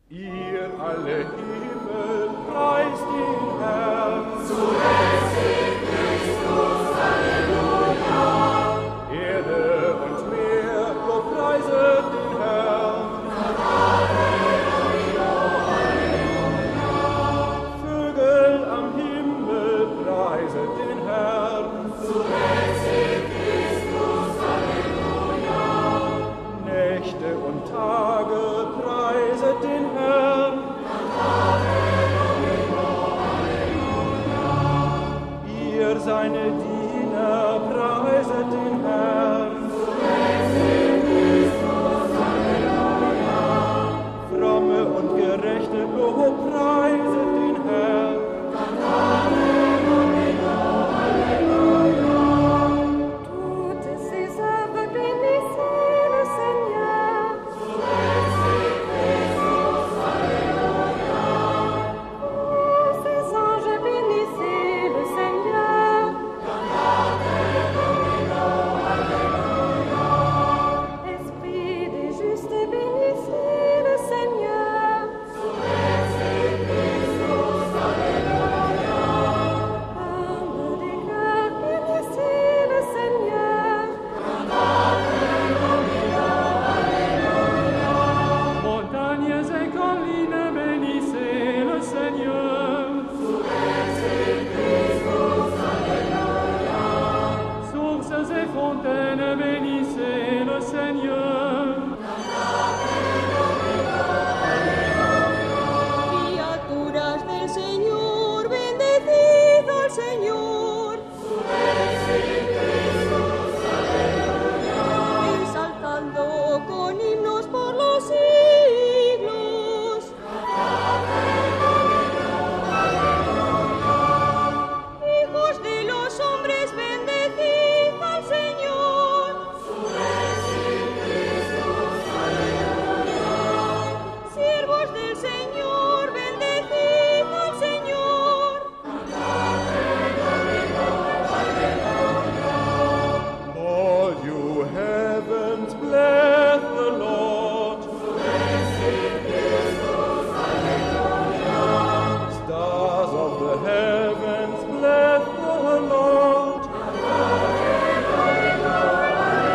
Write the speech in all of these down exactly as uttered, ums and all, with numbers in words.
Ihr alle Himmel, preist den Herrn. Zuletzt in Christus, Halleluja. Erde und Meer, lobpreiset den Herrn. Halleluja, Halleluja. Vögel am Himmel, preiset den Herrn. Zuletzt in Christus, Halleluja. Nächte und Tage, preiset den Herrn. Halleluja, Halleluja. Ihr seine Diener, preiset den Herrn. Zuletzt in Christus, Halleluja. Fromme und gerechte Lob, preiset den Herrn. Halleluja, Halleluja. Toutes ses œuvres bénissez le Seigneur. Zuletzt in Christus, Halleluja. Vous, ses anges, bénissez le Seigneur. Halleluja, Halleluja. Esprit des justes, bénissez le Seigneur. Zuletzt in Christus, Halleluja. Âme des cœurs, bénissez le Seigneur. Halleluja, Halleluja. Montagnes et collines, bénissez le Seigneur. Zuletzt in Christus, Halleluja. Sources et fontaines, bénissez le Seigneur. Criaturas del Señor, bendecid al Señor. Zuletzt in Christus, Halleluja. Exaltando con himnos por los siglos. Hijos de los hombres, bendecid al Señor. Zuletzt in Christus, Halleluja. Siervos del Señor, bendecid al Señor. All you heavens, bless the Lord. Zuletzt in Christus, Halleluja. Stars of the heavens, bless the Lord.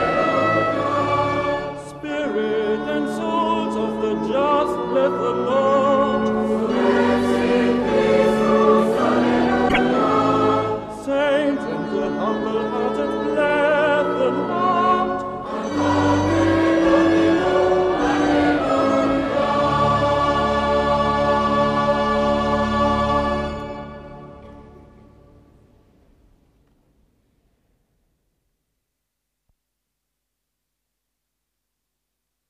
Spirit and souls of the just, bless the Lord.